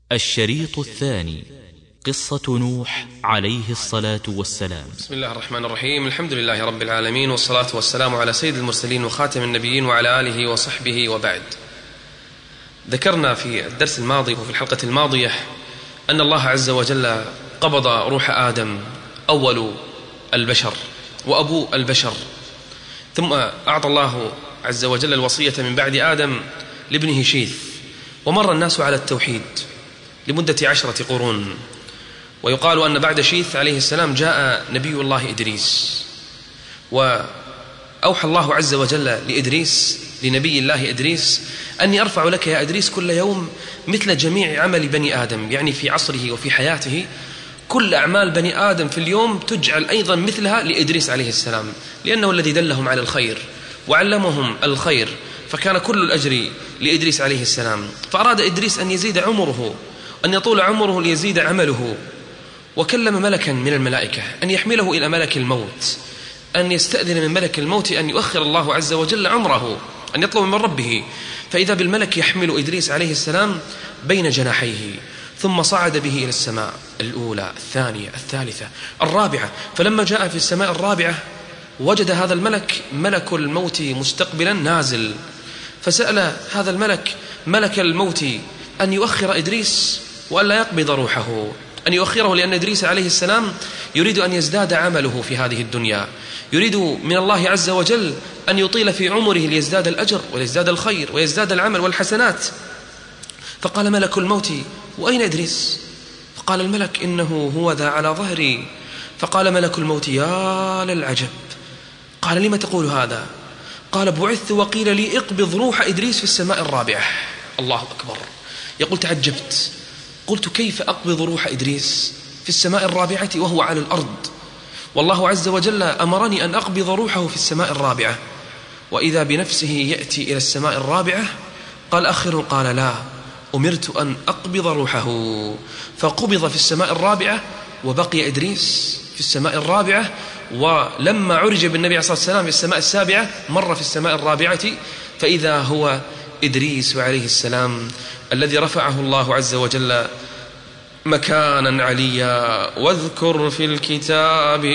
الشريط الثاني: قصة نوح عليه الصلاة والسلام. بسم الله الرحمن الرحيم. الحمد لله رب العالمين، والصلاة والسلام على سيد المرسلين وخاتم النبيين وعلى آله وصحبه وبعد. ذكرنا في الدرس الماضي وفي الحلقة الماضية أن الله عز وجل قبض روح آدم أول البشر وأبو البشر، ثم أعطى الله عز وجل الوصية من بعد آدم لابنه شيث، ومر الناس على التوحيد لمدة 10 قرون. ويقال أن بعد شيث عليه السلام جاء نبي الله إدريس، وأوحى الله عز وجل لنبي الله إدريس أني أرفع لك يا إدريس كل يوم مثل جميع عمل بني آدم، يعني في عصره وفي حياته كل أعمال بني آدم في اليوم تجعل أيضا مثلها لإدريس عليه السلام، لأنه الذي دلهم على الخير وعلمهم الخير، فكان كل الأجر لإدريس عليه السلام. فأراد إدريس أن يزيد عمره، أن يطول عمره ليزيد عمله، وكلم ملكا من الملائكة أن يحمله إلى ملك الموت، أن يستأذن من ملك الموت أن يؤخر الله عز وجل عمره، أن يطلب من ربه. فإذا بالملك يحمل إدريس عليه السلام بين جناحيه، ثم صعد به إلى السماء الأولى، الثانية، الثالثة، الرابعة. فلما جاء في السماء الرابعة وجد هذا الملك ملك الموت مستقبلا نازل، فسأل هذا الملك ملك الموت أن يؤخر إدريس وأن لا يقبض روحه، أن يؤخره، لأن إدريس عليه السلام يريد أن يزداد عمله في هذه الدنيا، يريد من الله عز وجل أن يطيل في عمره ليزداد الأجر ويزداد الخير ويزداد العمل والحسنات. فقال ملك الموت: وأين إدريس؟ فقال الملك: إنه هو ذا على ظهري. فقال ملك الموت: يا للعجب. قال: لما تقول هذا؟ قال: بعثت وقيل لي اقبض روح إدريس في السماء الرابعة. الله أكبر. يقول: تعجبت، قلت: كيف أقبض روح إدريس في السماء الرابعة وهو على الأرض؟ والله عز وجل أمرني أن أقبض روحه في السماء الرابعة. وإذا بنفسه يأتي إلى السماء الرابعة. قال آخر: قال: لا، أمرت أن أقبض روحه. فقبض في السماء الرابعة، وبقي إدريس في السماء الرابعة. ولما عرج بالنبي عليه الصلاة والسلام في السماء السابعة مر في السماء الرابعة، فإذا هو إدريس عليه السلام الذي رفعه الله عز وجل مكانا عليا. واذكر في الكتاب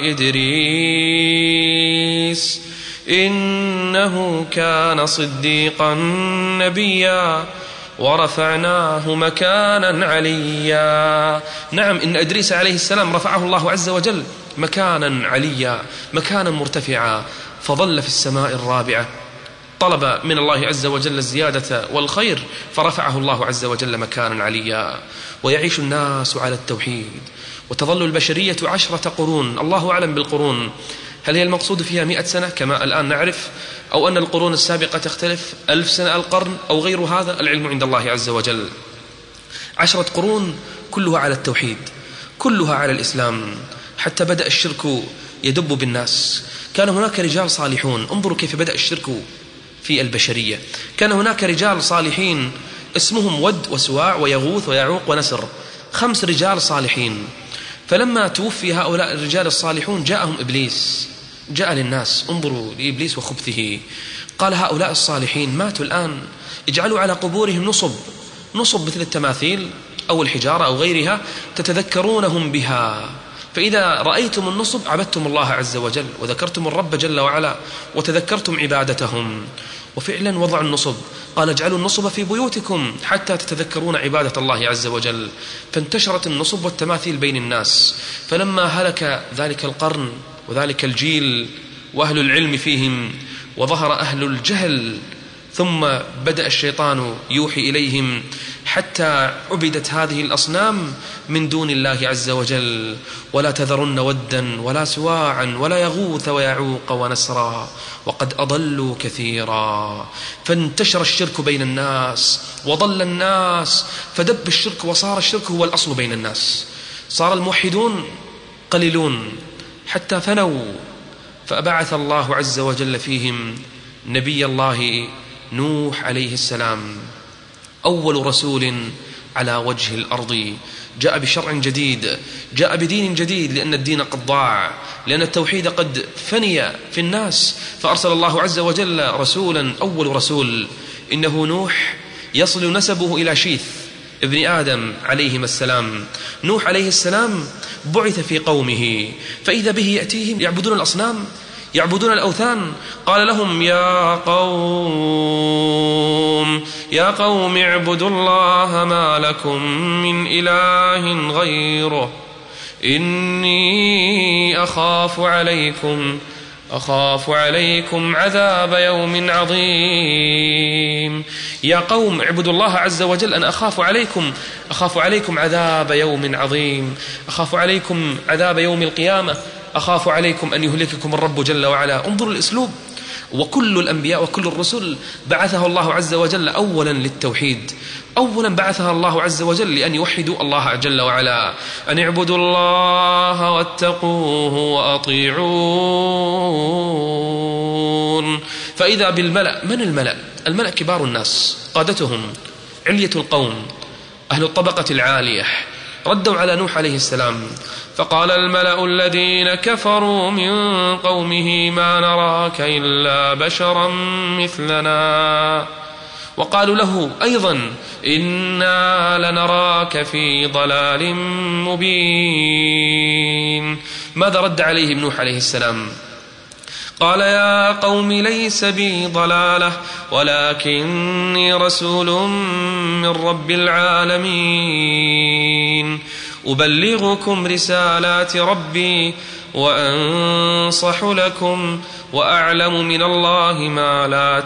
إدريس إنه كان صديقا نبيا ورفعناه مكانا عليا. نعم، إن إدريس عليه السلام رفعه الله عز وجل مكانا عليا، مكانا مرتفعا، فظل في السماء الرابعة، طلب من الله عز وجل الزيادة والخير، فرفعه الله عز وجل مكانا عليا. ويعيش الناس على التوحيد، وتظل البشرية 10 قرون، الله أعلم بالقرون، هل هي المقصود فيها 100 سنة كما الآن نعرف، أو أن القرون السابقة تختلف، 1000 سنة القرن أو غير هذا، العلم عند الله عز وجل. 10 قرون كلها على التوحيد، كلها على الإسلام، حتى بدأ الشرك يدب بالناس. كان هناك رجال صالحون، انظروا كيف بدأ الشرك في البشرية. كان هناك رجال صالحين اسمهم ود وسواع ويغوث ويعوق ونسر، 5 رجال صالحين. فلما توفي هؤلاء الرجال الصالحون جاءهم إبليس، جاء للناس، انظروا لإبليس وخبثه. قال: هؤلاء الصالحين ماتوا الآن، اجعلوا على قبورهم نصب مثل التماثيل أو الحجارة أو غيرها تتذكرونهم بها، فإذا رأيتم النصب عبدتم الله عز وجل وذكرتم الرب جل وعلا وتذكرتم عبادتهم. وفعلا وضع النصب، قال: اجعلوا النصب في بيوتكم حتى تتذكرون عبادة الله عز وجل. فانتشرت النصب والتماثيل بين الناس. فلما هلك ذلك القرن وذلك الجيل وأهل العلم فيهم، وظهر أهل الجهل، ثم بدأ الشيطان يوحي إليهم، حتى عبدت هذه الأصنام من دون الله عز وجل. ولا تذرن ودا ولا سواعا ولا يغوث ويعوق ونسرا وقد أضلوا كثيرا. فانتشر الشرك بين الناس وضل الناس، فدب الشرك، وصار الشرك هو الأصل بين الناس. صار الموحدون قليلون حتى فنوا. فأبعث الله عز وجل فيهم نبي الله نوح عليه السلام، أول رسول على وجه الأرض، جاء بشرع جديد، جاء بدين جديد، لأن الدين قد ضاع، لأن التوحيد قد فني في الناس. فأرسل الله عز وجل رسولا، أول رسول إنه نوح، يصل نسبه إلى شيث، ابن آدم عليهما السلام. نوح عليه السلام بعث في قومه، فإذا به يأتيهم يعبدون الأصنام، يعبدون الأوثان. قال لهم يا قوم اعبدوا الله ما لكم من إله غيره إني أخاف عليكم عذاب يوم عظيم. يا قوم اعبدوا الله عز وجل، أنا أخاف عليكم عذاب يوم عظيم، أخاف عليكم عذاب يوم القيامة، أخاف عليكم أن يهلككم الرب جل وعلا. انظروا الأسلوب. وكل الأنبياء وكل الرسل بعثه الله عز وجل أولا للتوحيد، أولا بعثها الله عز وجل لأن يوحدوا الله جل وعلا، أن اعبدوا الله واتقوه وأطيعون. فإذا بالملأ، من الملأ؟ الملأ كبار الناس، قادتهم، علية القوم، أهل الطبقة العالية، ردوا على نوح عليه السلام. فقال الملأ الذين كفروا من قومه ما نراك إلا بشرا مثلنا، وقالوا له أيضا إنا لنراك في ضلال مبين. ماذا رد عليهم نوح عليه السلام؟ قال يا قوم ليس بي ضلالة ولكني رسول من رب العالمين أبلغكم رسالات ربي وأنصح لكم وأعلم من الله ما لا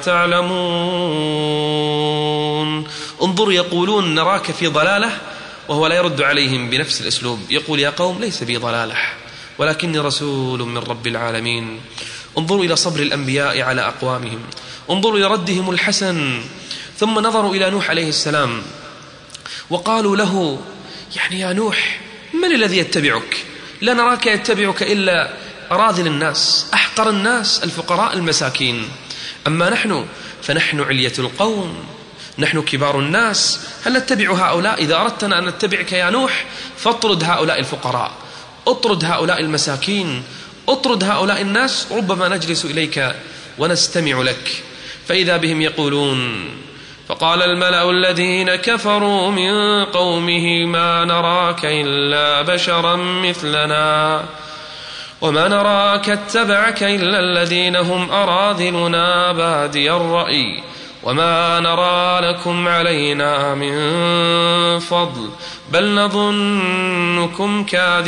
تعلمون. انظروا، يقولون نراك في ضلالة وهو لا يرد عليهم بنفس الأسلوب، يقول يا قوم ليس بي ضلالة ولكني رسول من رب العالمين. انظروا إلى صبر الأنبياء على أقوامهم، انظروا إلى ردهم الحسن. ثم نظروا إلى نوح عليه السلام وقالوا له يعني يا نوح من الذي يتبعك؟ لا نراك يتبعك إلا أراذل الناس، أحقر الناس، الفقراء المساكين. أما نحن فنحن علية القوم، نحن كبار الناس، هل نتبع هؤلاء؟ إذا أردتنا أن نتبعك يا نوح فاطرد هؤلاء الفقراء، اطرد هؤلاء المساكين، اطرد هؤلاء الناس، ربما نجلس إليك ونستمع لك. فإذا بهم يقولون فقال الملأ الذين كفروا من قومه ما نراك إلا بشرا مثلنا وما نراك اتبعك إلا الذين هم أراذلنا بادي الرأي وما نرى لكم علينا من فضل بل نظنكم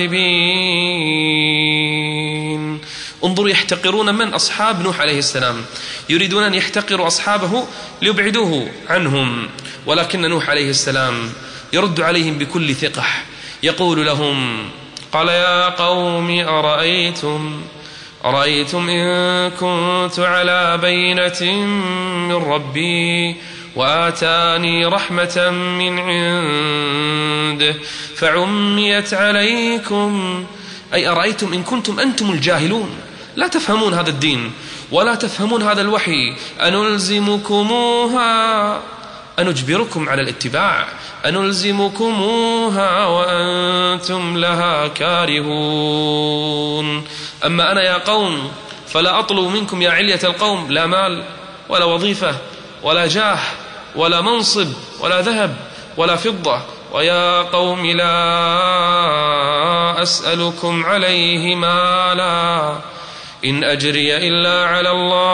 كاذبين. انظروا، يحتقرون من؟ أصحاب نوح عليه السلام، يريدون أن يحتقروا أصحابه ليبعدوه عنهم، ولكن نوح عليه السلام يرد عليهم بكل ثقة، يقول لهم قال يا قوم أرأيتم إن كنت على بينة من ربي وآتاني رحمة من عنده فعميت عليكم، أي أرأيتم إن كنتم أنتم الجاهلون لا تفهمون هذا الدين ولا تفهمون هذا الوحي أنلزمكموها، أنجبركم على الاتباع، أنلزمكموها وأنتم لها كارهون. أما أنا يا قوم فلا أطلب منكم يا علية القوم لا مال ولا وظيفة ولا جاه ولا منصب ولا ذهب ولا فضة، ويا قوم لا أسألكم عليه مالا إن أجري إلا على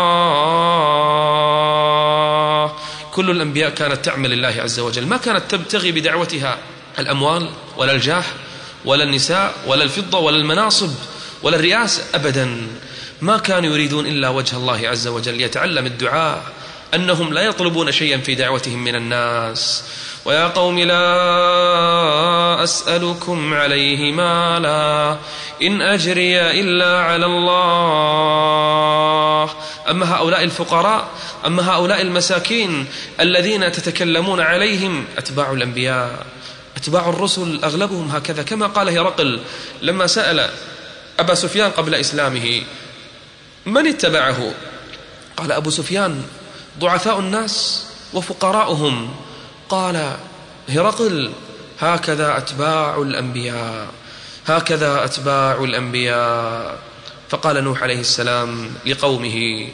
الله. كل الأنبياء كانت تعمل الله عز وجل، ما كانت تبتغي بدعوتها الأموال ولا الجاه ولا النساء ولا الفضة ولا المناصب ولا الرئاسة أبدا، ما كانوا يريدون إلا وجه الله عز وجل. يتعلم الدعاء أنهم لا يطلبون شيئا في دعوتهم من الناس. ويا قوم لا أسألكم عليه مالا إن أجري إلا على الله. أما هؤلاء الفقراء، أما هؤلاء المساكين الذين تتكلمون عليهم أتباع الأنبياء، أتباع الرسل أغلبهم هكذا، كما قال هرقل لما سأل أبا سفيان قبل إسلامه من اتبعه؟ قال أبو سفيان ضعفاء الناس وفقراؤهم. قال هرقل هكذا أتباع الأنبياء، هكذا أتباع الأنبياء. فقال نوح عليه السلام لقومه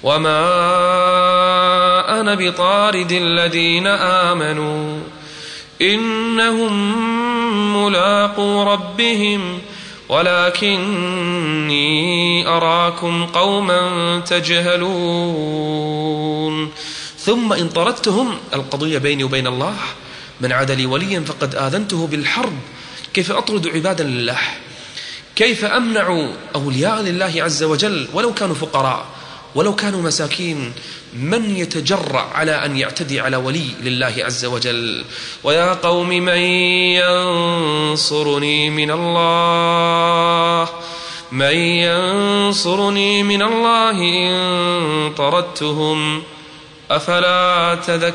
وما أنا بطارد الذين آمنوا إنهم ملاقو ربهم ولكني أراكم قوما تجهلون. ثم إن طردتهم، القضية بيني وبين الله، من عاد لي وليا فقد آذنته بالحرب. كيف أطرد عبادا لله؟ كيف أمنع أولياء لله عز وجل ولو كانوا فقراء ولو كانوا مساكين؟ من يتجرأ على أن يعتدي على ولي لله عز وجل؟ ويا قوم من ينصرني من الله إن طردتهم أفلا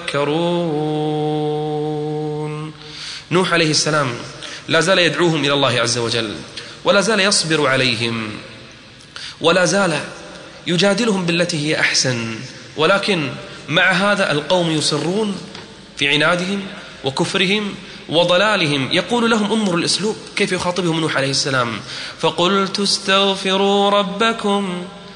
تذكرون. نوح عليه السلام لا زال يدعوهم إلى الله عز وجل، ولا زال يصبر عليهم، ولا زال يجادلهم بالتي هي أحسن، ولكن مع هذا القوم يصرون في عنادهم وكفرهم وضلالهم. يقول لهم، انظروا الأسلوب كيف يخاطبهم نوح عليه السلام: فقلت استغفروا ربكم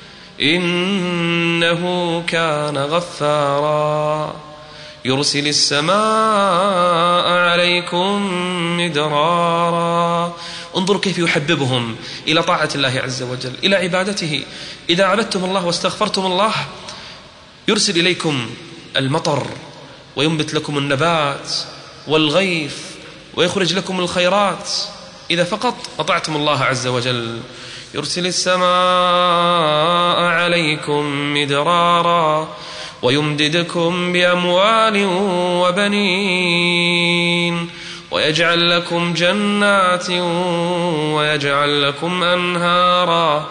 إنه كان غفارا يرسل السماء عليكم مدرارا. انظروا كيف يحببهم إلى طاعة الله عز وجل، إلى عبادته. إذا عبدتم الله واستغفرتم الله يرسل إليكم المطر وينبت لكم النبات والغيث ويخرج لكم الخيرات إذا فقط أطعتم الله عز وجل. يرسل السماء عليكم مدرارا ويمددكم بأموال وبنين ويجعل لكم جنات ويجعل لكم أنهارا.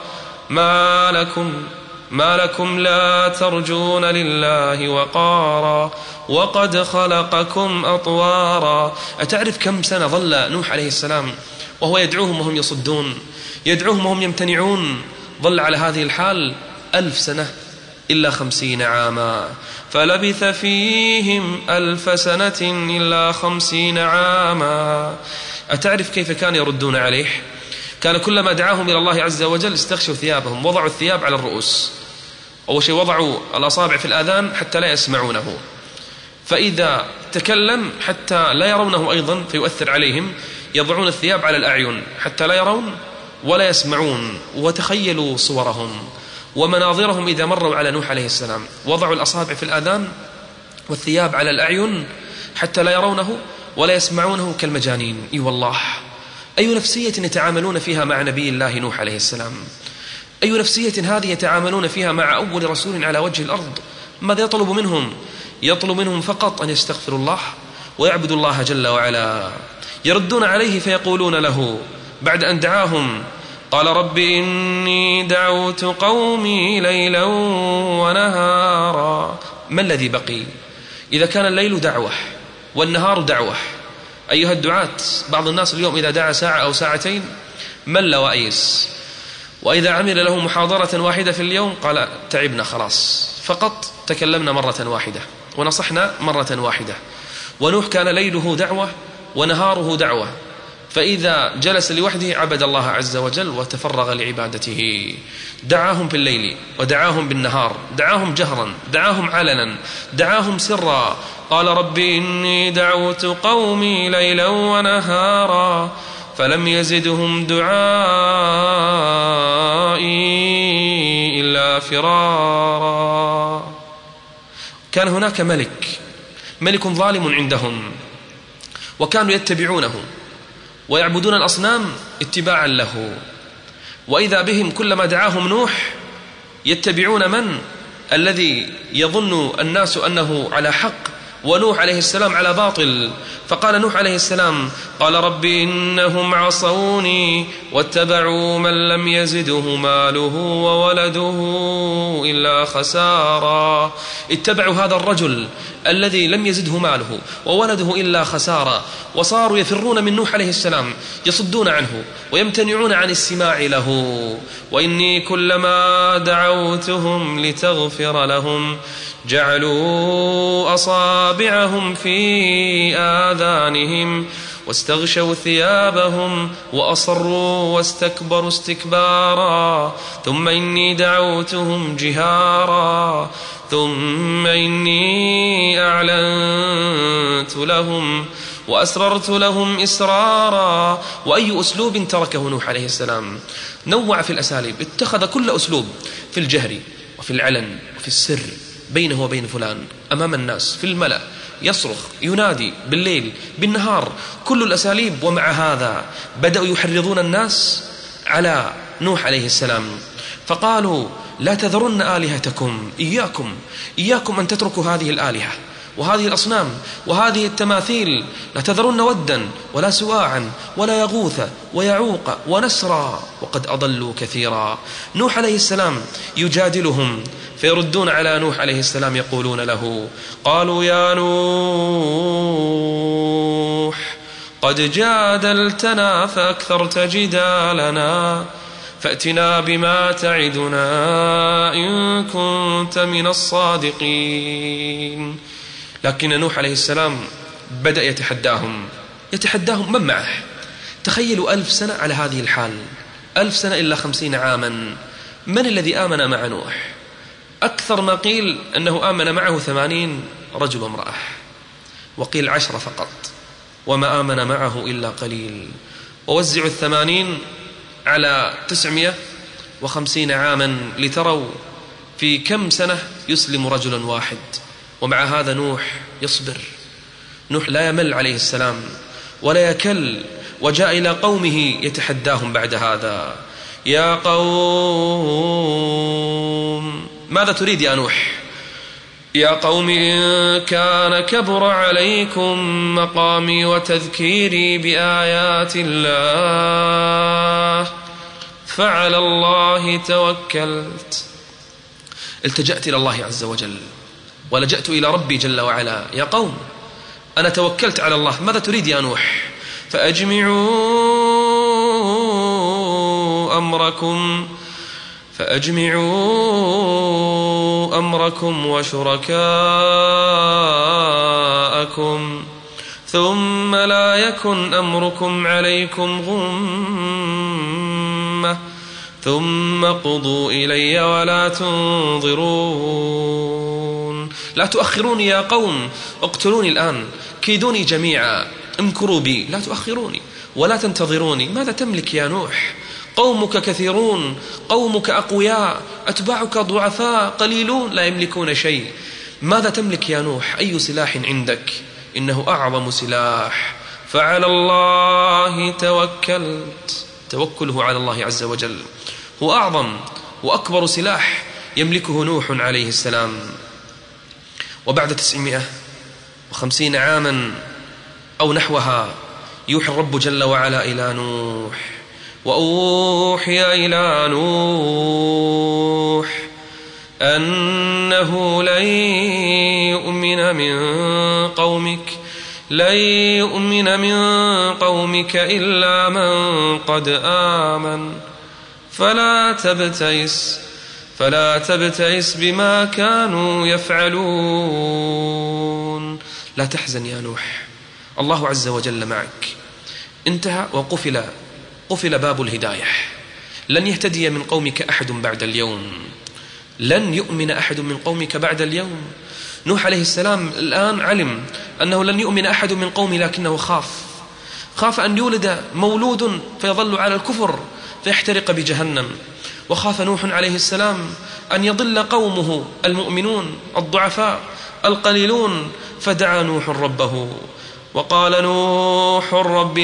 ما لكم لا ترجون لله وقارا وقد خلقكم أطوارا. أتعرف كم سنة ظل نوح عليه السلام وهو يدعوهم وهم يصدون، يدعوهم وهم يمتنعون؟ ظل على هذه الحال 1000 سنة إلا 50 عاما، فلبث فيهم 1000 سنة إلا 50 عاما. أتعرف كيف كان يردون عليه؟ كان كلما دعاهم إلى الله عز وجل استغشوا ثيابهم، وضعوا الثياب على الرؤوس، أول شيء وضعوا الأصابع في الآذان حتى لا يسمعونه، فإذا تكلم حتى لا يرونه أيضا فيؤثر عليهم يضعون الثياب على الأعين حتى لا يرون ولا يسمعون. وتخيلوا صورهم ومناظرهم إذا مروا على نوح عليه السلام، وضعوا الأصابع في الآذان والثياب على الأعين حتى لا يرونه ولا يسمعونه كالمجانين. إي والله، أي نفسية يتعاملون فيها مع نبي الله نوح عليه السلام؟ أي نفسية هذه يتعاملون فيها مع أول رسول على وجه الأرض؟ ماذا يطلب منهم؟ يطلب منهم فقط أن يستغفروا الله ويعبدوا الله جل وعلا. يردون عليه فيقولون له بعد أن دعاهم: قال رب إني دعوت قومي ليلا ونهارا. ما الذي بقي؟ إذا كان الليل دعوة والنهار دعوة، أيها الدعاة، بعض الناس اليوم إذا دعا ساعة أو ساعتين مل وأيس، وإذا عمل له محاضرة واحدة في اليوم قال تعبنا خلاص، فقط تكلمنا مرة واحدة ونصحنا مرة واحدة. ونوح كان ليله دعوة ونهاره دعوة، فإذا جلس لوحده عبد الله عز وجل وتفرغ لعبادته. دعاهم في الليل ودعاهم بالنهار، دعاهم جهرا، دعاهم علنا، دعاهم سرا. قال رب إني دعوت قومي ليلا ونهارا فلم يزدهم دعائي إلا فرارا. كان هناك ملك ظالم عندهم، وكانوا يتبعونه ويعبدون الأصنام اتباعا له، وإذا بهم كلما دعاهم نوح يتبعون من؟ الذي يظن الناس أنه على حق ونوح عليه السلام على باطل. فقال نوح عليه السلام: قال رب إنهم عصوني واتبعوا من لم يزده ماله وولده إلا خسارا. اتبعوا هذا الرجل الذي لم يزده ماله وولده إلا خسارا، وصاروا يفرون من نوح عليه السلام، يصدون عنه ويمتنعون عن السماع له. وإني كلما دعوتهم لتغفر لهم جعلوا أصابعهم في آذانهم واستغشوا ثيابهم وأصروا واستكبروا استكبارا. ثم إني دعوتهم جهارا ثم إني أعلنت لهم وأسررت لهم إسرارا. وأي أسلوب تركه نوح عليه السلام؟ نوع في الأساليب، اتخذ كل أسلوب في الجهر وفي العلن وفي السر، بينه وبين فلان، أمام الناس، في الملأ، يصرخ، ينادي، بالليل، بالنهار، كل الأساليب. ومع هذا بدأوا يحرضون الناس على نوح عليه السلام، فقالوا لا تذرن آلهتكم، إياكم أن تتركوا هذه الآلهة وهذه الأصنام وهذه التماثيل، لا تذرن ودا ولا سواعا ولا يغوث ويعوق ونسرا وقد أضلوا كثيرا. نوح عليه السلام يجادلهم، فيردون على نوح عليه السلام يقولون له: قالوا يا نوح قد جادلتنا فأكثرت جدالنا فأتنا بما تعدنا إن كنت من الصادقين. لكن نوح عليه السلام بدأ يتحداهم من معه. تخيلوا 1000 سنة على هذه الحال، 1000 سنة إلا 50 عاما. من الذي آمن مع نوح؟ أكثر ما قيل أنه آمن معه 80 رجل وامرأة، وقيل 10 فقط، وما آمن معه إلا قليل. ووزعوا 80 على 950 عاما لتروا في كم سنة يسلم رجل واحد. ومع هذا نوح يصبر، نوح لا يمل عليه السلام ولا يكل، وجاء إلى قومه يتحداهم بعد هذا: يا قوم ماذا تريد يا نوح؟ يا قوم إن كان كبر عليكم مقامي وتذكيري بآيات الله فعلى الله توكلت. التجأت إلى الله عز وجل ولجأت إلى ربي جل وعلا. يا قوم أنا توكلت على الله، ماذا تريد يا نوح؟ فأجمعوا أمركم وشركاءكم ثم لا يكن أمركم عليكم غمة ثم قضوا إلي ولا تنظرون. لا تؤخروني يا قوم، اقتلوني الآن، كيدوني جميعا، امكروا بي، لا تؤخروني ولا تنتظروني. ماذا تملك يا نوح؟ قومك كثيرون، قومك أقوياء، أتباعك ضعفاء قليلون لا يملكون شيء. ماذا تملك يا نوح؟ أي سلاح عندك؟ إنه أعظم سلاح، فعلى الله توكلت. توكله على الله عز وجل هو أعظم وأكبر سلاح يملكه نوح عليه السلام. وبعد 950 عاما أو نحوها يوحي الرب جل وعلا إلى نوح: وأوحي إلى نوح أنه لن يؤمن من قومك إلا من قد آمن فلا تبتئس بما كانوا يفعلون. لا تحزن يا نوح، الله عز وجل معك. انتهى وقفل باب الهداية. لن يهتدي من قومك أحد بعد اليوم، لن يؤمن أحد من قومك بعد اليوم. نوح عليه السلام الآن علم أنه لن يؤمن أحد من قومه، لكنه خاف أن يولد مولود فيظل على الكفر فيحترق بجهنم. وخاف نوح عليه السلام أن يضل قومه المؤمنون الضعفاء القليلون، فدعا نوح ربه وقال نوح: رب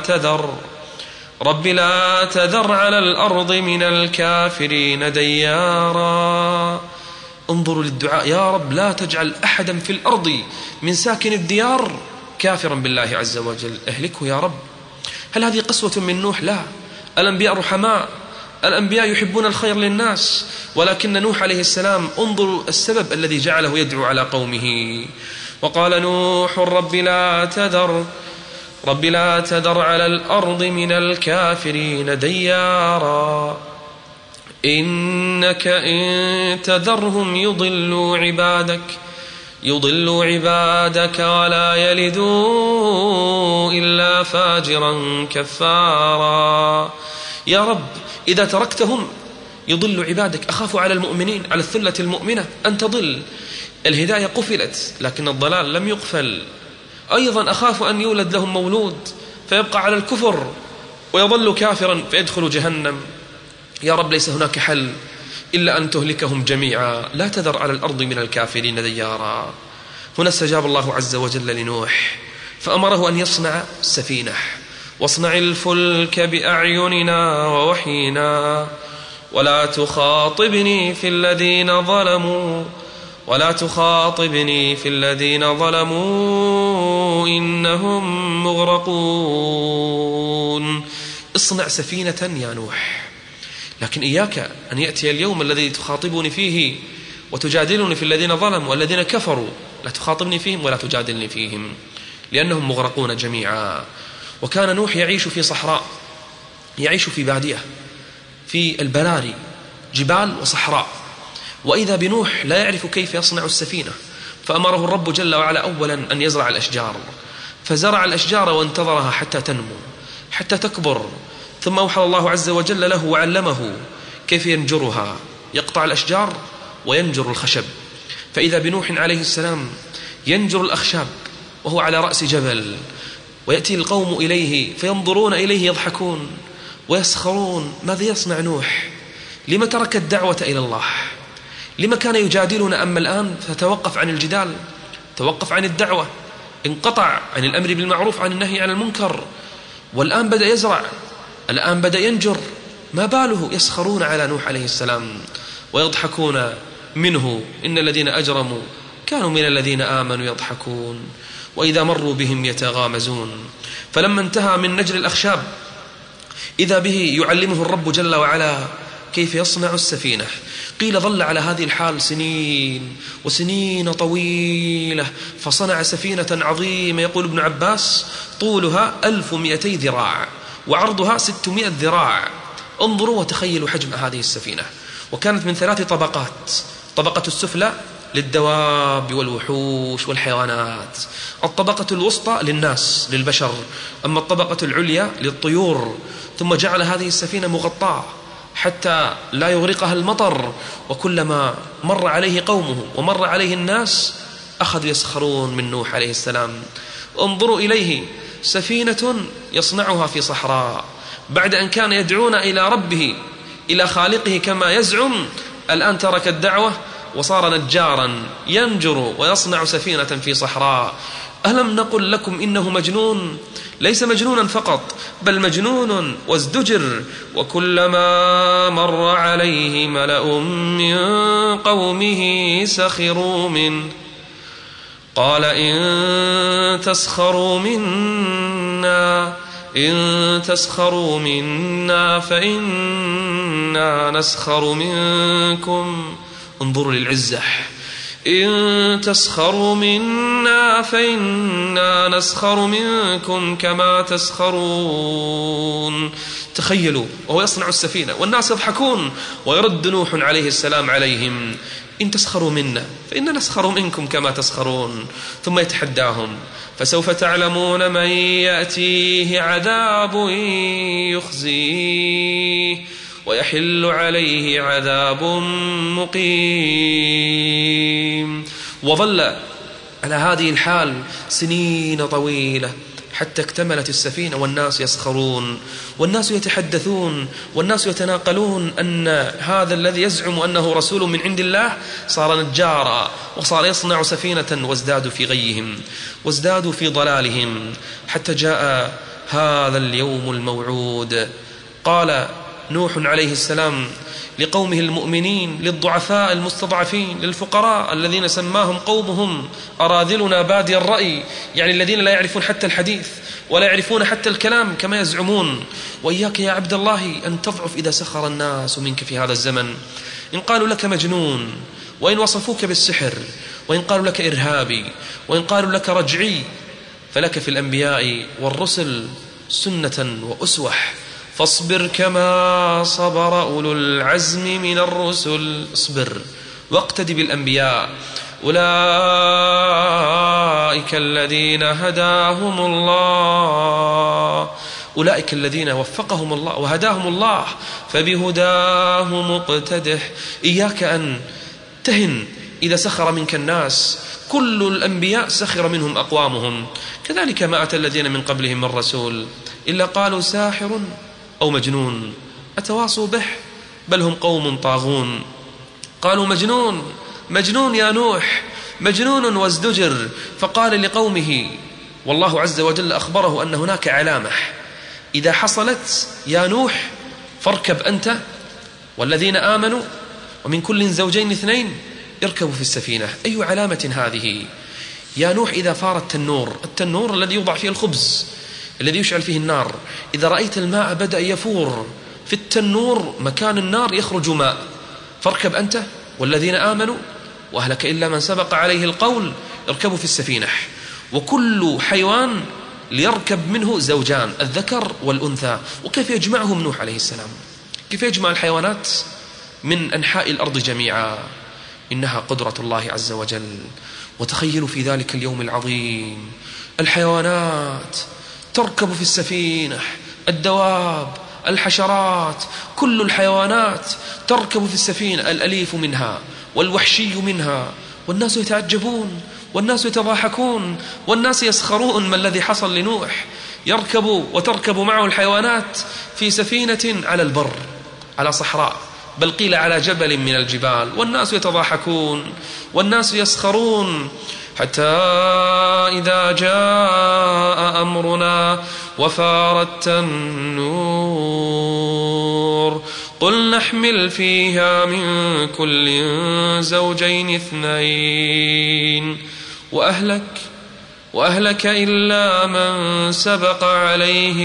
لا تذر على الأرض من الكافرين ديارا. انظروا للدعاء: يا رب لا تجعل أحدا في الأرض من ساكن الديار كافرا بالله عز وجل، اهلكه يا رب. هل هذه قسوة من نوح؟ لا، الأنبياء رحماء، الأنبياء يحبون الخير للناس، ولكن نوح عليه السلام انظروا السبب الذي جعله يدعو على قومه. وقال نوح: رب لا تذر على الأرض من الكافرين ديارا إنك إن تذرهم يضلوا عبادك ولا يلدوا إلا فاجرا كفارا. يا رب إذا تركتهم يضل عبادك. أخاف على المؤمنين، على الثلة المؤمنة أن تضل. الهداية قفلت لكن الضلال لم يقفل. أيضا أخاف أن يولد لهم مولود فيبقى على الكفر ويظل كافرا فيدخل جهنم. يا رب ليس هناك حل إلا أن تهلكهم جميعا، لا تذر على الأرض من الكافرين ديارا. هنا استجاب الله عز وجل لنوح فأمره أن يصنع سفينة. واصنع الفلك بأعيننا ووحينا ولا تخاطبني في الذين ظلموا إنهم مغرقون. اصنع سفينة يا نوح، لكن إياك أن يأتي اليوم الذي تخاطبني فيه وتجادلني في الذين ظلموا والذين كفروا، لا تخاطبني فيهم ولا تجادلني فيهم لأنهم مغرقون جميعا. وكان نوح يعيش في صحراء، يعيش في بادية، في البراري، جبال وصحراء، وإذا بنوح لا يعرف كيف يصنع السفينة، فأمره الرب جل وعلا أولا أن يزرع الأشجار، فزرع الأشجار وانتظرها حتى تنمو حتى تكبر، ثم أوحى الله عز وجل له وعلمه كيف ينجرها، يقطع الأشجار وينجر الخشب. فإذا بنوح عليه السلام ينجر الأخشاب وهو على رأس جبل، ويأتي القوم إليه فينظرون إليه يضحكون ويسخرون. ماذا يصنع نوح؟ لما ترك الدعوة إلى الله؟ لما كان يجادلنا؟ أما الآن فتوقف عن الجدال، توقف عن الدعوة، انقطع عن الأمر بالمعروف عن النهي عن المنكر، والآن بدأ يزرع، الآن بدأ ينجر. ما باله؟ يسخرون على نوح عليه السلام ويضحكون منه. إن الذين أجرموا كانوا من الذين آمنوا يضحكون وإذا مروا بهم يتغامزون. فلما انتهى من نجر الأخشاب إذا به يعلمه الرب جل وعلا كيف يصنع السفينة. قيل ظل على هذه الحال سنين وسنين طويلة، فصنع سفينة عظيمة. يقول ابن عباس طولها 1200 ذراع وعرضها 600 ذراع. انظروا وتخيلوا حجم هذه السفينة. وكانت من 3 طبقات: الطبقة السفلى للدواب والوحوش والحيوانات، الطبقة الوسطى للناس للبشر، أما الطبقة العليا للطيور. ثم جعل هذه السفينة مغطاة حتى لا يغرقها المطر، وكلما مر عليه قومه ومر عليه الناس أخذوا يسخرون من نوح عليه السلام. انظروا إليه، سفينة يصنعها في صحراء بعد أن كان يدعونا إلى ربه إلى خالقه كما يزعم، الآن ترك الدعوة وصار نجارا ينجر ويصنع سفينة في صحراء. ألم نقل لكم إنه مجنون؟ ليس مجنونا فقط بل مجنون وازدجر. وكلما مر عليه ملأ من قومه سخروا منه قال إن تسخروا منا فإنا نسخر منكم. انظروا للعزة، إن تسخروا منا فإنا نسخر منكم كما تسخرون. تخيلوا وهو يصنع السفينة والناس يضحكون، ويرد نوح عليه السلام عليهم: إن تسخروا منا فإنا نسخر منكم كما تسخرون. ثم يتحداهم: فسوف تعلمون من يأتيه عذاب يخزيه ويحل عليه عذاب مقيم. وظل على هذه الحال سنين طويلة حتى اكتملت السفينة، والناس يسخرون والناس يتحدثون والناس يتناقلون أن هذا الذي يزعم أنه رسول من عند الله صار نجارا وصار يصنع سفينة، وازدادوا في غيهم وازدادوا في ضلالهم حتى جاء هذا اليوم الموعود. قال نوح عليه السلام لقومه المؤمنين، للضعفاء المستضعفين، للفقراء الذين سماهم قومهم أراذلنا بادي الرأي، يعني الذين لا يعرفون حتى الحديث ولا يعرفون حتى الكلام كما يزعمون: وإياك يا عبد الله أن تضعف إذا سخر الناس منك في هذا الزمن. إن قالوا لك مجنون، وإن وصفوك بالسحر، وإن قالوا لك إرهابي، وإن قالوا لك رجعي، فلك في الأنبياء والرسل سنة وأسوة، فاصبر كما صبر أولو العزم من الرسل. اصبر واقتدي بالأنبياء، أولئك الذين هداهم الله، أولئك الذين وفقهم الله وهداهم الله، فبهداه مقتدح. إياك أن تهن إذا سخر منك الناس، كل الأنبياء سخر منهم أقوامهم، كذلك ما أتى الذين من قبلهم من رسول إلا قالوا ساحر أو مجنون أتواصوا به بل هم قوم طاغون. قالوا مجنون يا نوح، مجنون وازدجر. فقال لقومه، والله عز وجل أخبره أن هناك علامة إذا حصلت يا نوح فاركب أنت والذين آمنوا ومن كل زوجين اثنين اركبوا في السفينة. أي علامة هذه؟ يا نوح إذا فار التنور الذي يوضع فيه الخبز الذي يشعل فيه النار، إذا رأيت الماء بدأ يفور في التنور مكان النار يخرج ماء، فاركب أنت والذين آمنوا وأهلك إلا من سبق عليه القول اركبوا في السفينة. وكل حيوان ليركب منه زوجان، الذكر والأنثى. وكيف يجمعهم نوح عليه السلام؟ كيف يجمع الحيوانات من أنحاء الأرض جميعا؟ إنها قدرة الله عز وجل. وتخيلوا في ذلك اليوم العظيم الحيوانات تركب في السفينة، الدواب، الحشرات، كل الحيوانات تركب في السفينة، الأليف منها والوحشي منها. والناس يتعجبون والناس يتضاحكون والناس يسخرون. ما الذي حصل لنوح؟ يركب وتركب معه الحيوانات في سفينة على البر، على صحراء، بل قيل على جبل من الجبال، والناس يتضاحكون والناس يسخرون. حتى إذا جاء أمرنا وفارت النور قل نحمل فيها من كل زوجين اثنين وأهلك إلا من سبق عليه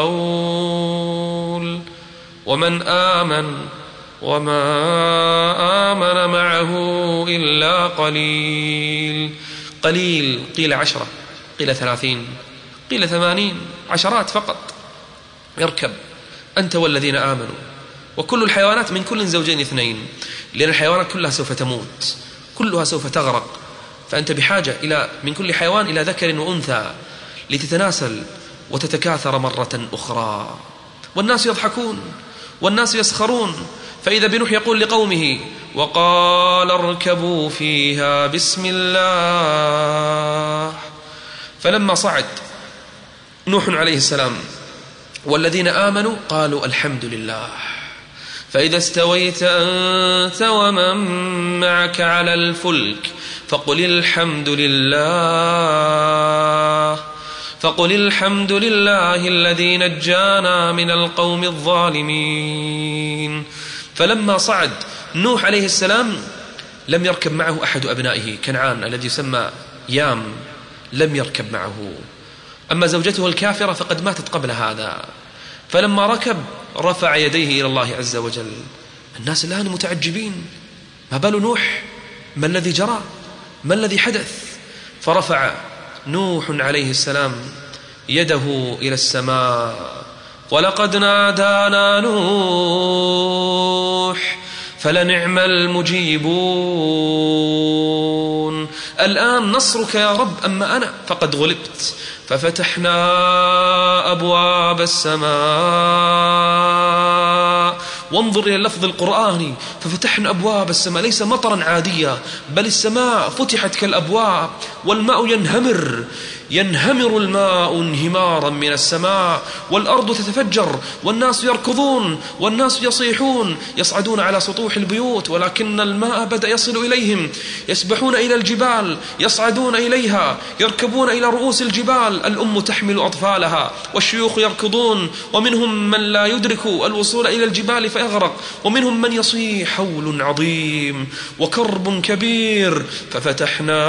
القول ومن آمن وما آمن معه إلا قليل. قيل 10، قيل 30، قيل 80، عشرات فقط. يركب أنت والذين آمنوا وكل الحيوانات من كل زوجين اثنين، لأن الحيوانات كلها سوف تموت، كلها سوف تغرق، فأنت بحاجة إلى من كل حيوان إلى ذكر وأنثى لتتناسل وتتكاثر مرة أخرى. والناس يضحكون والناس يسخرون. فإذا بنوح يقول لقومه وقال اركبوا فيها بسم الله. فلما صعد نوح عليه السلام والذين آمنوا قالوا الحمد لله. فإذا استويت أنت ومن معك على الفلك فقل الحمد لله الذي نجانا من القوم الظالمين. فلما صعد نوح عليه السلام لم يركب معه أحد أبنائه، كنعان الذي يسمى يام لم يركب معه، أما زوجته الكافرة فقد ماتت قبل هذا. فلما ركب رفع يديه إلى الله عز وجل. الناس الآن متعجبين، ما بال نوح؟ ما الذي جرى؟ ما الذي حدث؟ فرفع نوح عليه السلام يده إلى السماء ولقد نادانا نوح فلنعم المجيبون. الآن نصرك يا رب، أما أنا فقد غلبت. ففتحنا أبواب السماء. وانظر إلى اللفظ القرآني، ففتحنا أبواب السماء، ليس مطرا عادية بل السماء فتحت كالأبواب، والماء ينهمر الماء انهمارا من السماء، والأرض تتفجر، والناس يركضون والناس يصيحون، يصعدون على سطوح البيوت، ولكن الماء بدأ يصل إليهم، يسبحون إلى الجبال، يصعدون إليها، يركبون إلى رؤوس الجبال. الأم تحمل أطفالها والشيوخ يركضون، ومنهم من لا يدرك الوصول إلى الجبال فيغرق، ومنهم من يصيح حول عظيم وكرب كبير. ففتحنا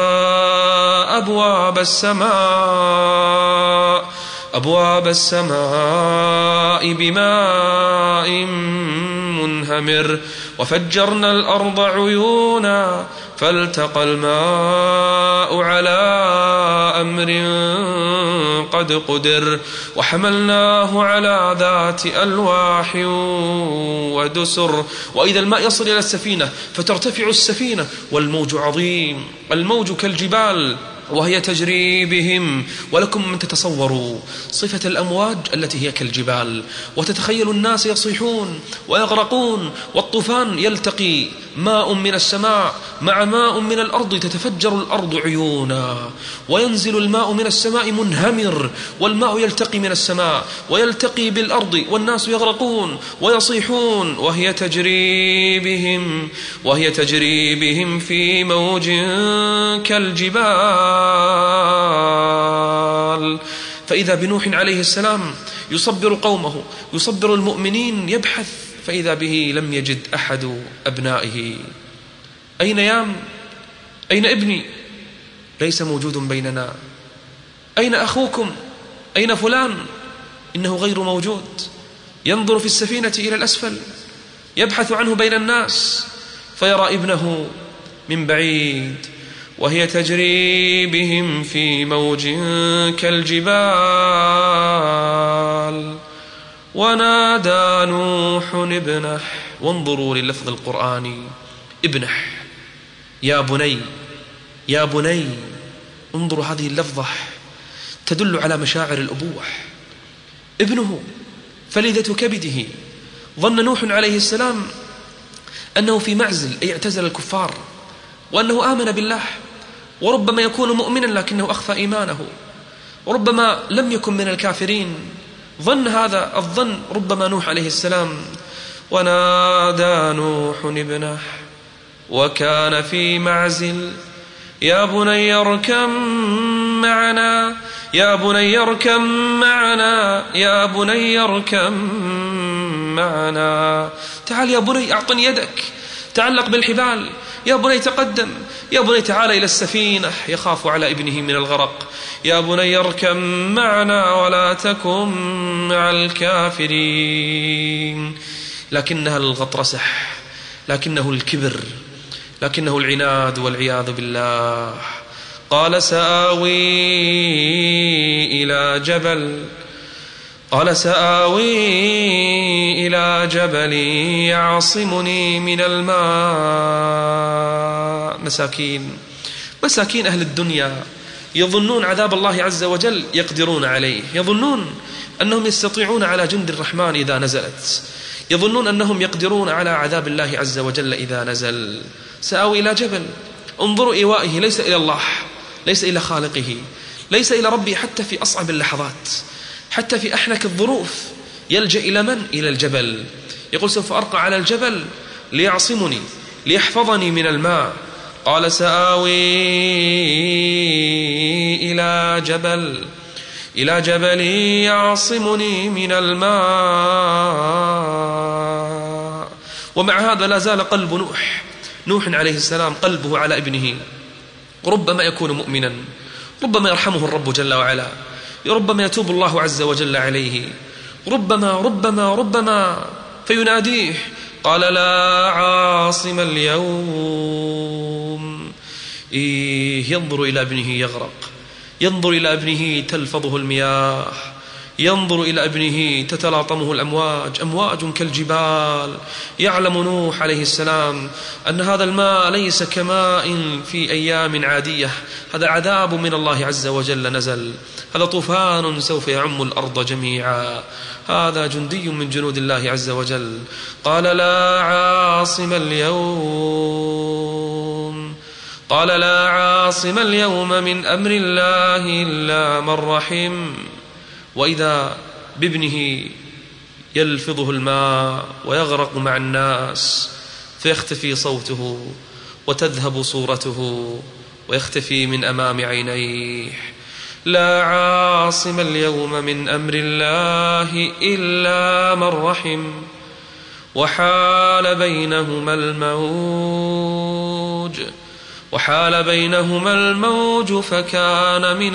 أبواب السماء بماء منهمر، وفجرنا الأرض عيونا، فالتقى الماء على أمر قد قدر، وحملناه على ذات ألواح ودسر. وإذا الماء يصل إلى السفينة فترتفع السفينة والموج عظيم، الموج كالجبال وهي تجري بهم. ولكم من تتصوروا صفة الأمواج التي هي كالجبال، وتتخيل الناس يصيحون ويغرقون، والطوفان يلتقي ماء من السماء مع ماء من الأرض، تتفجر الأرض عيونا، وينزل الماء من السماء منهمر، والماء يلتقي من السماء ويلتقي بالأرض، والناس يغرقون ويصيحون، وهي تجري بهم في موج كالجبال. فإذا بنوح عليه السلام يصبر قومه، يصبر المؤمنين، يبحث فإذا به لم يجد أحد أبنائه. أين يام؟ أين ابني؟ ليس موجود بيننا. أين أخوكم؟ أين فلان؟ إنه غير موجود. ينظر في السفينة إلى الأسفل، يبحث عنه بين الناس، فيرى ابنه من بعيد. وهي تجري بهم في موج كالجبال ونادى نوح ابنه. وانظروا لللفظ القرآني، ابنه، يا بني، يا بني. انظروا هذه اللفظة تدل على مشاعر الأبوة. ابنه فلذة كبده. ظن نوح عليه السلام أنه في معزل، أي اعتزل الكفار، وأنه آمن بالله، وربما يكون مؤمنا لكنه أخفى إيمانه، وربما لم يكن من الكافرين. ظن هذا الظن ربما نوح عليه السلام. ونادى نوح ابنه وكان في معزل يا بني اركب معنا، يا بني اركب معنا، يا بني اركب معنا. تعال يا بني، أعطني يدك، تعلق بالحبال، يا بني تقدم، يا بني تعال إلى السفينة. يخاف على ابنه من الغرق. يا بني اركب معنا ولا تكن مع الكافرين. لكنها الغطرسة، لكنه الكبر، لكنه العناد والعياذ بالله. قال سآوي إلى جبل، قال سآوي إلى جبل يعصمني من الماء. مساكين أهل الدنيا يظنون عذاب الله عز وجل يقدرون عليه، يظنون أنهم يستطيعون على جند الرحمن إذا نزلت، يظنون أنهم يقدرون على عذاب الله عز وجل إذا نزل. سآوي إلى جبل. انظروا إيوائه ليس إلى الله، ليس إلى خالقه، ليس إلى ربي، حتى في أصعب اللحظات، حتى في أحنك الظروف يلجأ إلى من؟ إلى الجبل. يقول سوف أرقى على الجبل ليعصمني، ليحفظني من الماء. قال سآوي إلى جبل يعصمني من الماء. ومع هذا لا زال قلب نوح عليه السلام قلبه على ابنه. ربما يكون مؤمنا، ربما يرحمه الرب جل وعلا، ربما يتوب الله عز وجل عليه، ربما فيناديه. قال لا عاصم اليوم. ينظر إلى ابنه يغرق، ينظر إلى ابنه تلفظه المياه، ينظر إلى ابنه تتلاطمه الأمواج، أمواج كالجبال. يعلم نوح عليه السلام أن هذا الماء ليس كماء في أيام عادية، هذا عذاب من الله عز وجل نزل، هذا طوفان سوف يعم الأرض جميعا، هذا جندي من جنود الله عز وجل. قال لا عاصم اليوم، قال لا عاصم اليوم من أمر الله إلا من رحم. وإذا بابنه يلفظه الماء ويغرق مع الناس، فيختفي صوته وتذهب صورته ويختفي من أمام عينيه. لا عاصم اليوم من أمر الله إلا من رحم. وحال بينهما الموج فكان من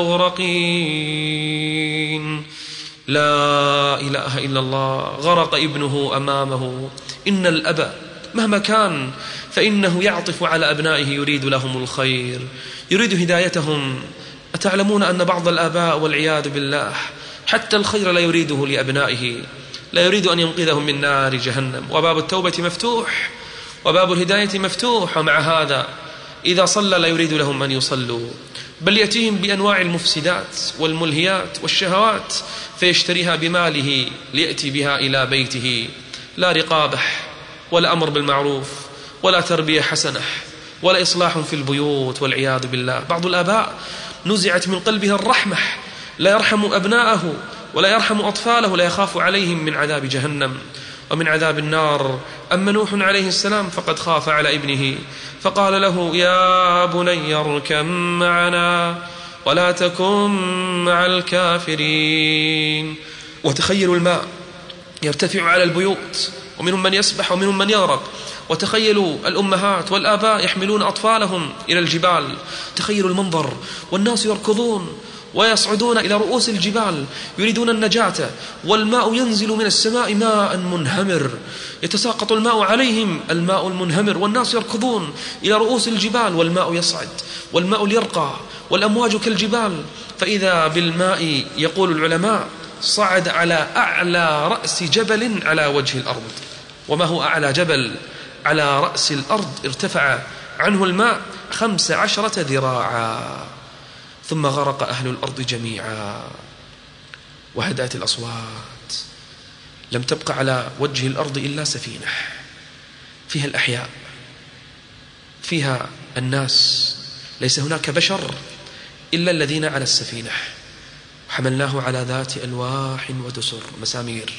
المغرقين. لا إله إلا الله. غرق ابنه أمامه. إن الأب مهما كان فإنه يعطف على أبنائه، يريد لهم الخير، يريد هدايتهم. أتعلمون أن بعض الآباء والعياذ بالله حتى الخير لا يريده لأبنائه، لا يريد أن ينقذهم من نار جهنم. وباب التوبة مفتوح وباب الهداية مفتوح، ومع هذا إذا صلى لا يريد لهم أن يصلوا، بل يأتيهم بأنواع المفسدات والملهيات والشهوات فيشتريها بماله ليأتي بها إلى بيته. لا رقابة ولا أمر بالمعروف ولا تربية حسنة ولا إصلاح في البيوت والعياذ بالله. بعض الآباء نزعت من قلبها الرحمة، لا يرحم أبناءه ولا يرحم أطفاله، لا يخاف عليهم من عذاب جهنم ومن عذاب النار. أما نوح عليه السلام فقد خاف على ابنه فقال له: يا بني اركب معنا ولا تكن مع الكافرين. وتخيلوا الماء يرتفع على البيوت ومنهم من يسبح ومنهم من يغرق. وتخيلوا الأمهات والآباء يحملون أطفالهم إلى الجبال. تخيلوا المنظر، والناس يركضون ويصعدون إلى رؤوس الجبال يريدون النجاة، والماء ينزل من السماء ماء منهمر، يتساقط الماء عليهم، الماء المنهمر، والناس يركضون إلى رؤوس الجبال والماء يصعد والماء يرقى والأمواج كالجبال. فإذا بالماء يقول العلماء صعد على أعلى رأس جبل على وجه الأرض. وما هو أعلى جبل على رأس الأرض؟ ارتفع عنه الماء 15 ذراعا. ثم غرق أهل الأرض جميعا وهدأت الأصوات. لم تبق على وجه الأرض إلا سفينة فيها الأحياء، فيها الناس، ليس هناك بشر إلا الذين على السفينة. حملناه على ذات ألواح ودسر، مسامير.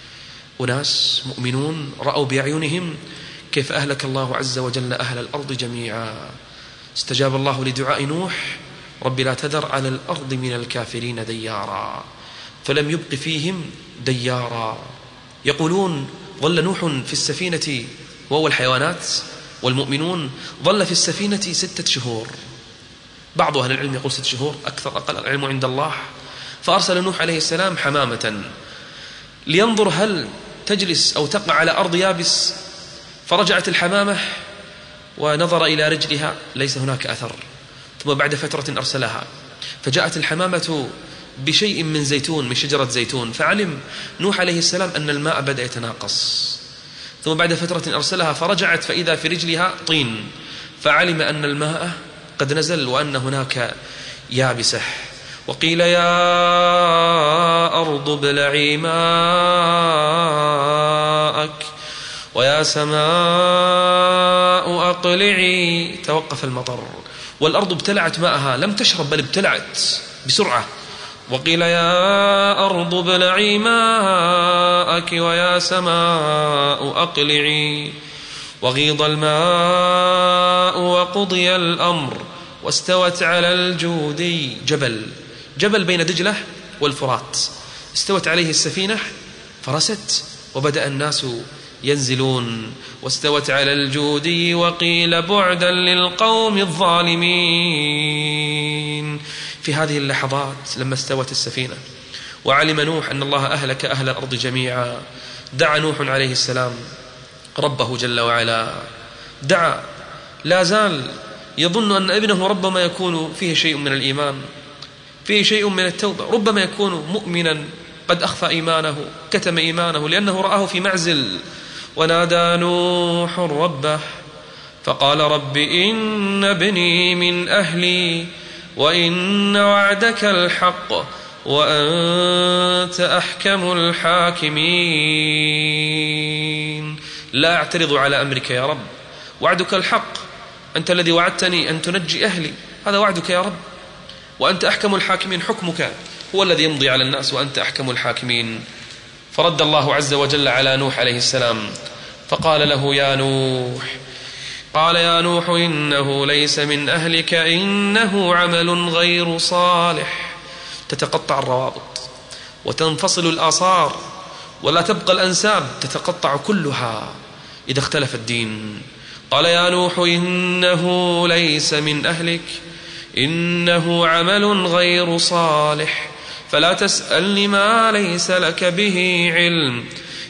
أناس مؤمنون رأوا بأعينهم كيف أهلك الله عز وجل أهل الأرض جميعا. استجاب الله لدعاء نوح: رب لا تذر على الأرض من الكافرين ديارا. فلم يبق فيهم ديارا. يقولون ظل نوح في السفينة وهو الحيوانات والمؤمنون ظل في السفينة 6 شهور. بعض أهل العلم يقول 6 شهور، أكثر أقل العلم عند الله. فأرسل نوح عليه السلام حمامة لينظر هل تجلس أو تقع على أرض يابس. فرجعت الحمامة ونظر إلى رجلها ليس هناك أثر. ثم بعد فترة أرسلها فجاءت الحمامة بشيء من زيتون، من شجرة زيتون، فعلم نوح عليه السلام أن الماء بدأ يتناقص. ثم بعد فترة أرسلها فرجعت فإذا في رجلها طين، فعلم أن الماء قد نزل وأن هناك يابسة. وقيل يا أرض ابلعي ماءك ويا سماء أقلعي. توقف المطر والأرض ابتلعت ماءها، لم تشرب بل ابتلعت بسرعة. وقيل يا أرض ابلعي ماءك ويا سماء أقلعي. وغيض الماء وقضي الأمر واستوت على الجودي. جبل بين دجلة والفرات، استوت عليه السفينة فرست وبدأ الناس ينزلون. واستوت على الجودي وقيل بعدا للقوم الظالمين. في هذه اللحظات لما استوت السفينة وعلم نوح أن الله أهلك أهل الأرض جميعا، دعا نوح عليه السلام ربه جل وعلا. دعا، لا زال يظن أن ابنه ربما يكون فيه شيء من الإيمان، فيه شيء من التوبة، ربما يكون مؤمنا قد أخفى إيمانه، كتم إيمانه لأنه رآه في معزل. ونادى نوح ربه فقال رب إن ابني من أهلي وإن وعدك الحق وأنت أحكم الحاكمين. لا أعترض على أمرك يا رب، وعدك الحق، أنت الذي وعدتني أن تنجي أهلي، هذا وعدك يا رب. وأنت أحكم الحاكمين، حكمك هو الذي يمضي على الناس وأنت أحكم الحاكمين. فرد الله عز وجل على نوح عليه السلام فقال له يا نوح، قال يا نوح إنه ليس من أهلك إنه عمل غير صالح. تتقطع الروابط وتنفصل الآثار ولا تبقى الأنساب، تتقطع كلها إذا اختلف الدين. قال يا نوح إنه ليس من أهلك إنه عمل غير صالح فلا تسألني ما ليس لك به علم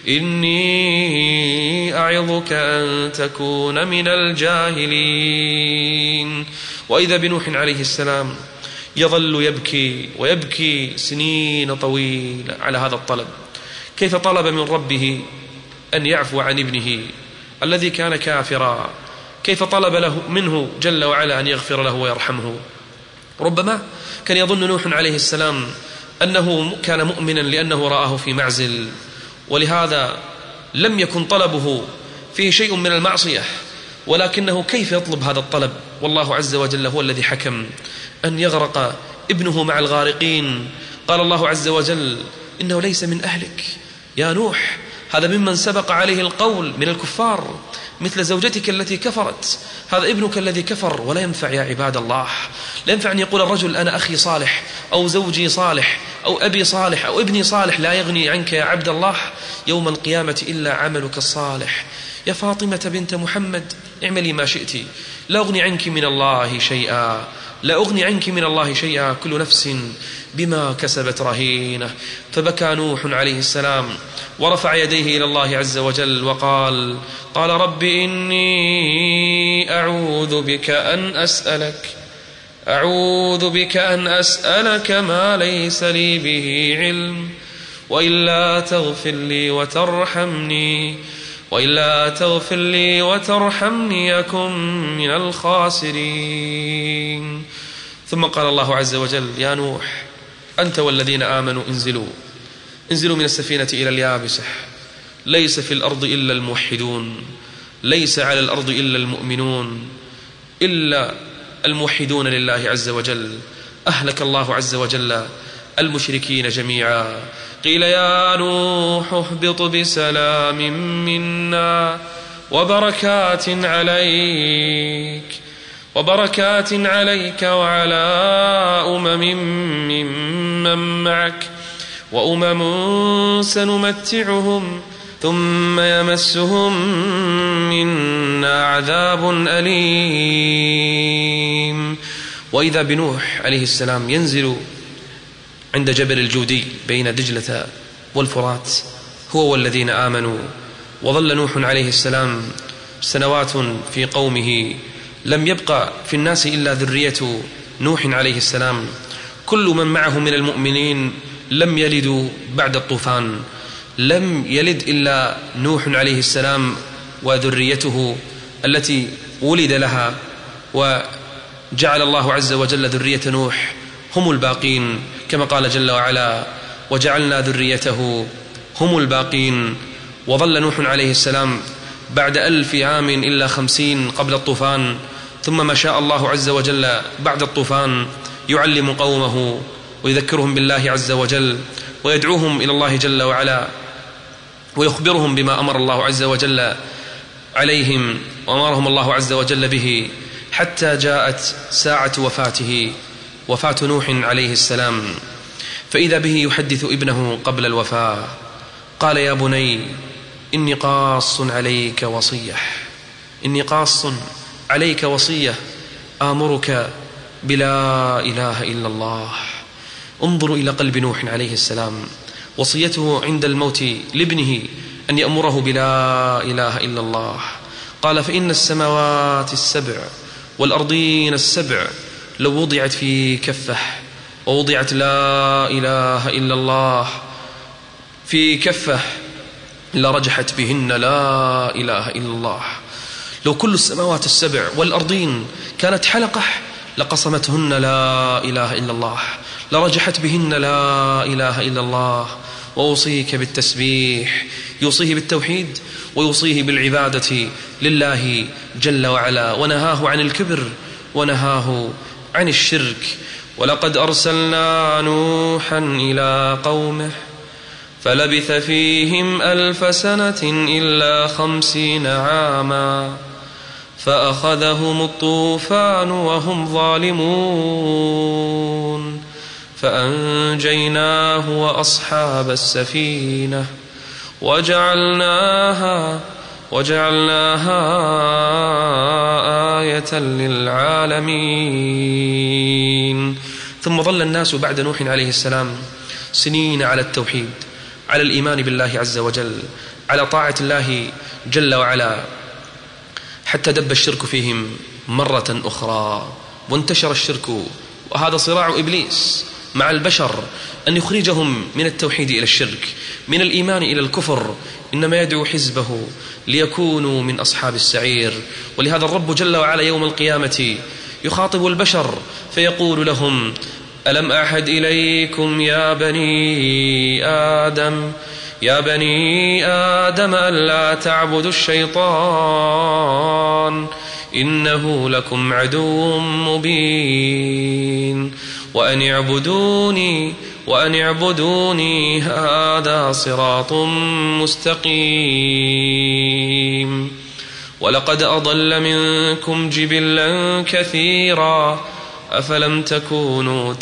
إني أعظك أن تكون من الجاهلين. وإذا بنوح عليه السلام يظل يبكي ويبكي سنين طويلة على هذا الطلب. كيف طلب من ربه أن يعفو عن ابنه الذي كان كافرا، كيف طلب له منه جل وعلا أن يغفر له ويرحمه. ربما كان يظن نوح عليه السلام أنه كان مؤمنا لأنه رآه في معزل، ولهذا لم يكن طلبه فيه شيء من المعصية، ولكنه كيف يطلب هذا الطلب؟ والله عز وجل هو الذي حكم أن يغرق ابنه مع الغارقين. قال الله عز وجل: إنه ليس من أهلك يا نوح، هذا ممن سبق عليه القول من الكفار، مثل زوجتك التي كفرت، هذا ابنك الذي كفر. ولا ينفع يا عباد الله، لا ينفع أن يقول الرجل أنا أخي صالح أو زوجي صالح أو أبي صالح أو ابني صالح. لا يغني عنك يا عبد الله يوم القيامة إلا عملك الصالح. يا فاطمة بنت محمد اعملي ما شئت، لا أغني عنك من الله شيئا، لا أغني عنك من الله شيئا، كل نفس بما كسبت رهينة. فبكى نوح عليه السلام ورفع يديه إلى الله عز وجل وقال: قال رب إني أعوذ بك أن أسألك ما ليس لي به علم، وإلا تغفر لي وترحمني أكن من الخاسرين. ثم قال الله عز وجل: يا نوح أنت والذين آمنوا انزلوا من السفينة إلى اليابسة، ليس في الأرض إلا الموحدون، ليس على الأرض إلا المؤمنون، إلا الموحدون لله عز وجل. أهلك الله عز وجل المشركين جميعا. قيل يا نوح اهبط بسلام منا وبركات عليك وعلى ممن معك، وأمم سنمتعهم ثم يمسهم منا عذاب أليم. وإذا بنوح عليه السلام ينزل عند جبل الجودي بين دجلة والفرات هو والذين آمنوا. وظل نوح عليه السلام سنوات في قومه، لم يبقى في الناس إلا ذرية نوح عليه السلام. كل من معه من المؤمنين لم يلدوا بعد الطوفان، لم يلد إلا نوح عليه السلام وذريته التي ولد لها، وجعل الله عز وجل ذرية نوح هم الباقين، كما قال جل وعلا: وجعلنا ذريته هم الباقين. وظل نوح عليه السلام بعد 1000 عام إلا 50 قبل الطوفان، ثم ما شاء الله عز وجل بعد الطوفان يعلم قومه ويذكرهم بالله عز وجل ويدعوهم إلى الله جل وعلا ويخبرهم بما أمر الله عز وجل عليهم وأمرهم الله عز وجل به، حتى جاءت ساعة وفاته، وفاة نوح عليه السلام. فإذا به يحدث ابنه قبل الوفاة، قال: يا بني إني قاص عليك وصية آمرك بلا إله إلا الله. انظروا إلى قلب نوح عليه السلام، وصيته عند الموت لابنه أن يأمره بلا إله إلا الله. قال: فإن السماوات السبع والأرضين السبع لو وضعت في كفة، ووضعت لا إله إلا الله في كفة لرجحت بهن لا إله إلا الله. لو كل السماوات السبع والأرضين كانت حلقة لقصمتهن لا إله إلا الله، لرجحت بهن لا إله إلا الله. وأوصيك بالتسبيح، يوصيه بالتوحيد ويوصيه بالعبادة لله جل وعلا، ونهاه عن الكبر ونهاه عن الشرك. ولقد أرسلنا نوحا إلى قومه فلبث فيهم 1000 سنة إلا 50 عاما فأخذهم الطوفان وهم ظالمون فأنجيناه وأصحاب السفينة وجعلناها آية للعالمين. ثم ظل الناس بعد نوح عليه السلام سنين على التوحيد، على الإيمان بالله عز وجل، على طاعة الله جل وعلا، حتى دب الشرك فيهم مرة أخرى وانتشر الشرك. وهذا صراع إبليس مع البشر أن يخرجهم من التوحيد إلى الشرك، من الإيمان إلى الكفر. إنما يدعو حزبه ليكونوا من أصحاب السعير. ولهذا الرب جل وعلا يوم القيامة يخاطب البشر فيقول لهم: ألم أعهد إليكم يا بني آدم ألا تعبدوا الشيطان إنه لكم عدو مبين وأن اعبدوني هذا صراط مستقيم ولقد أضل منكم جبلا كثيرا أفلم تكونوا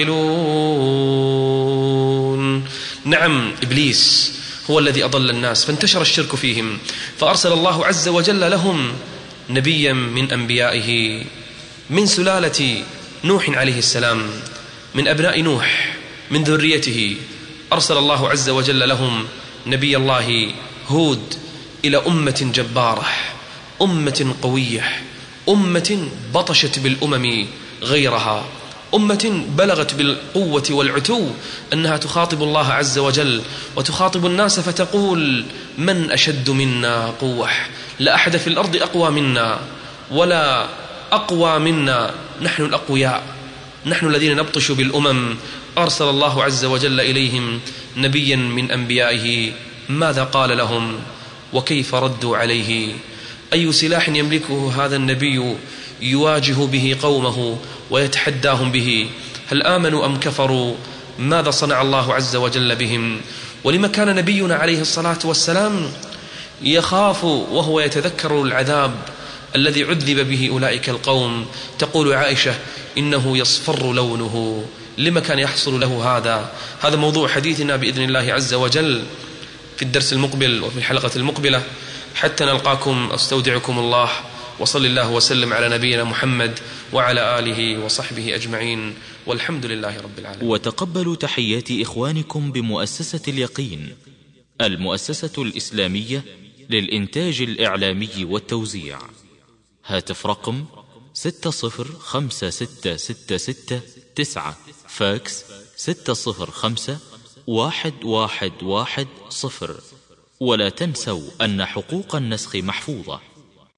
تعقلون. نعم، إبليس هو الذي أضل الناس فانتشر الشرك فيهم، فأرسل الله عز وجل لهم نبيا من أنبيائه من سلالة نوح عليه السلام، من أبناء نوح، من ذريته. أرسل الله عز وجل لهم نبي الله هود إلى أمة جبارة، أمة قوية، أمة بطشت بالأمم غيرها، أمة بلغت بالقوة والعتو أنها تخاطب الله عز وجل وتخاطب الناس فتقول: من أشد منا قوة؟ لا أحد في الأرض أقوى منا ولا أقوى منا، نحن الأقوياء، نحن الذين نبطش بالأمم. أرسل الله عز وجل إليهم نبيا من أنبيائه، ماذا قال لهم وكيف ردوا عليه؟ أي سلاح يملكه هذا النبي يواجه به قومه ويتحداهم به؟ هل آمنوا أم كفروا؟ ماذا صنع الله عز وجل بهم؟ ولما كان نبينا عليه الصلاة والسلام يخاف وهو يتذكر العذاب الذي عذب به أولئك القوم؟ تقول عائشة: إنه يصفر لونه. لما كان يحصل له هذا موضوع حديثنا بإذن الله عز وجل في الدرس المقبل وفي الحلقة المقبلة. حتى نلقاكم أستودعكم الله، وصل الله وسلم على نبينا محمد وعلى آله وصحبه أجمعين، والحمد لله رب العالمين. وتقبلوا تحيات إخوانكم بمؤسسة اليقين، المؤسسة الإسلامية للإنتاج الإعلامي والتوزيع. هاتف رقم 605666 فاكس 605-1110. ولا تنسوا أن حقوق النسخ محفوظة.